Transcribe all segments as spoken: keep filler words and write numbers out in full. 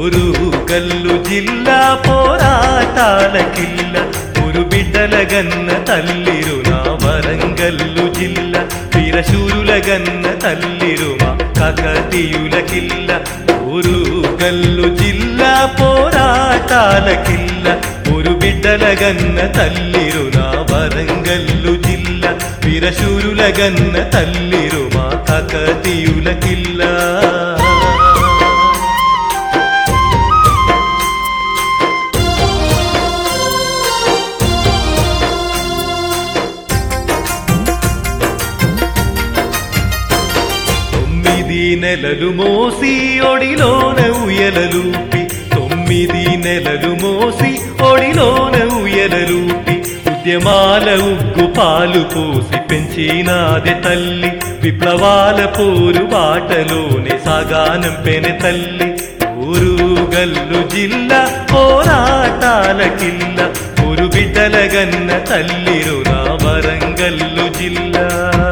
ఓరుగల్లు జిల్లా పోరాటాల కిల్ల ఊరు బిడ్డల గన్న తల్లిరు నా వరంగల్లు జిల్లా వీరశూరుల గన్న తల్లిరు మా కాకతీయుల కిల్ల ఓరుగల్లు జిల్లా పోరాటాల కిల్ల ఊరు బిడ్డల గన్న తల్లిరు నా వరంగల్లు జిల్లా వీరశూరుల గన్న తల్లిరు మా కాకతీయుల కిల్లా నెలలు మోసి ఒడిలోన ఉయలలూపి తొమ్మిది నెలలు మోసి ఒడిలోన ఉయలలూపి ఉద్యమాల ఉగ్గు పాలు పోసి పెంచినాదే తల్లి విప్లవాల పోరు బాటలోనే సాగానంపెనె తల్లి ఓరుగల్లు జిల్లా పోరాటాల కిల్ల ఊరు బిడ్డల గన్న తల్లిరు నా వరంగల్లు జిల్లా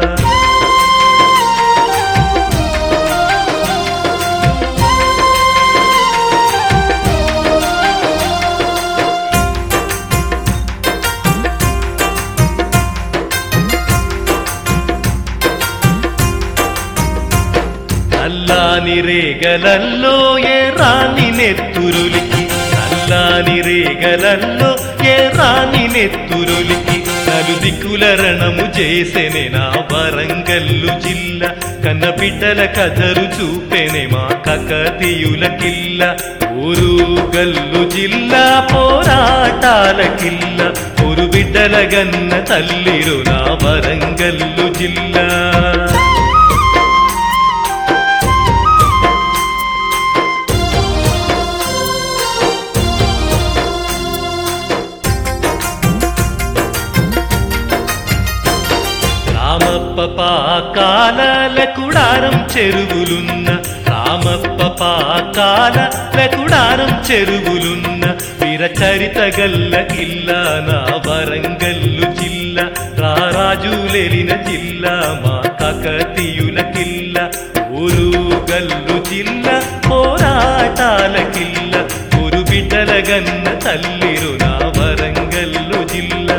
నల్లాని రేగలల్లో ఎర్రాని నెత్తురులికి నల్లాని రేగలల్లో ఎర్రాని నెత్తురులికి నలు దిక్కుల రణము చేసెనే నా వరంగల్లు జిల్లా కన్న బిడ్డల కథరు చూపెనే మా కాకతీయుల కిల్ల ఓరుగల్లు జిల్లా పోరాటాల కిల్ల ఊరు బిడ్డల గన్న తల్లిరు నా వరంగల్లు జిల్లా రామప్ప పాకాల లకుడారం చెరువులున్న రామప్ప పాకాల లకుడారం చెరువులున్న వీరచరిత గల్ల కిల్లా నా వరంగల్లు జిల్లా రారాజులెలిన జిల్లా మా కాకతీయుల కిల్ల ఓరుగల్లు జిల్లా పోరాటాల కిల్ల ఊరు బిడ్డల గన్న తల్లిరు నా వరంగల్లు జిల్లా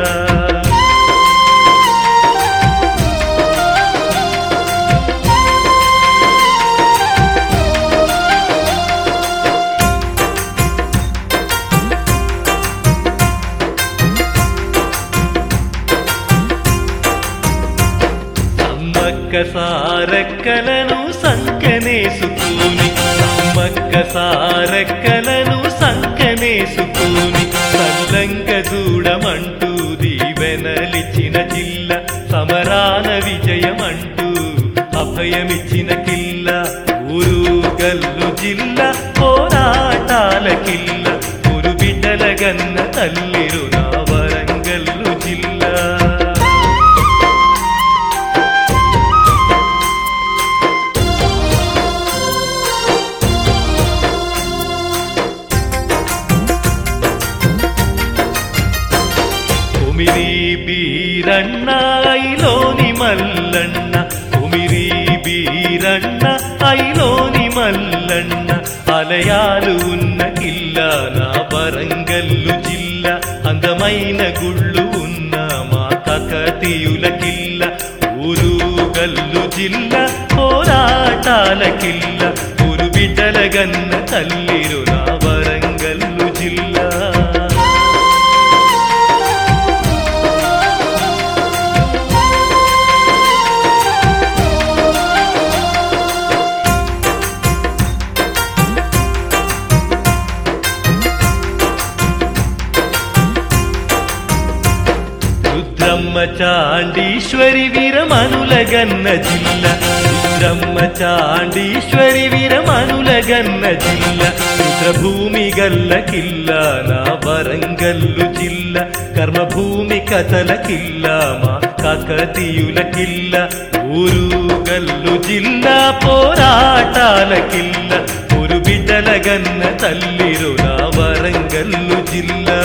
సమ్మక్క సారక్కలను సంకనేసుకుని సమ్మక్క సారక్కలను సంకనేసుకుని సల్లంక చూడమంటూ దీవెనలిచ్చిన జిల్లా సమరాన విజయమంటూ అభయమిచ్చిన కిల్ల ఓరుగల్లు జిల్లా పోరాటాల కిల్ల ఊరు బిడ్డల గన్న తల్లిరు నా వరంగల్లు జిల్లా కుమిరి బీరన్న ఐలోని మల్లన్న కుమిరి బీరన్న ఐలోని మల్లన్న ఆలయాలు ఉన్న కిల్లా నా వరంగల్లు జిల్లా అందమైన గుళ్ళు ఉన్న మా కాకతీయుల కిల్ల ఓరుగల్లు జిల్లా పోరాటాల కిల్ల ఊరు బిడ్డల గన్న తల్లిరు నా వరంగల్లు జిల్లా రుద్రమ్మ చాండీశ్వరి వీరమనుల గన్న జిల్లా రుద్రమ్మ చాండీశ్వరి వీరమనుల గన్న జిల్లా రుద్రభూమి గల్ల కిల్లా నా వరంగల్లు జిల్లా కర్మభూమి కథల కిల్లా మా కాకతీయుల కిల్ల ఓరుగల్లు జిల్లా పోరాటాల కిల్ల ఊరు బిడ్డల గన్న తల్లిరు నా వరంగల్లు జిల్లా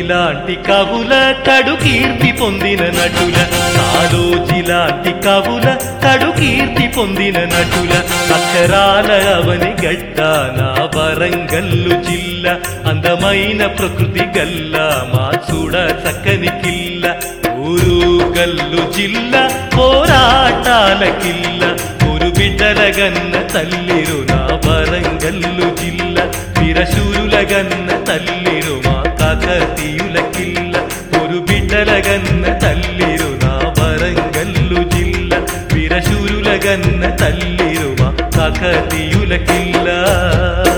లాంటి కవుల తడు కీర్తి పొందిన నటుల లాంటి కవుల తడు కీర్తి పొందిన నటుల అక్షరాల అవని గడ్డ నా వరంగల్లు జిల్లా అందమైన ప్రకృతి గల్ల మా చూడ చక్కని కిల్ల ఊరు గల్లు జిల్లా పోరాటాల కిల్ల ఊరు బిడ్డల గన్న తల్లిరు నా వరంగల్లు జిల్లా వీరశూరుల గన్న తల్లిరు మా కాకతీయుల కిల్ల ఊరు బిడ్డల గన్న తల్లిరు నా వరంగల్లు జిల్లా వీరశూరుల గన్న తల్లిరు మా కాకతీయుల కిల్ల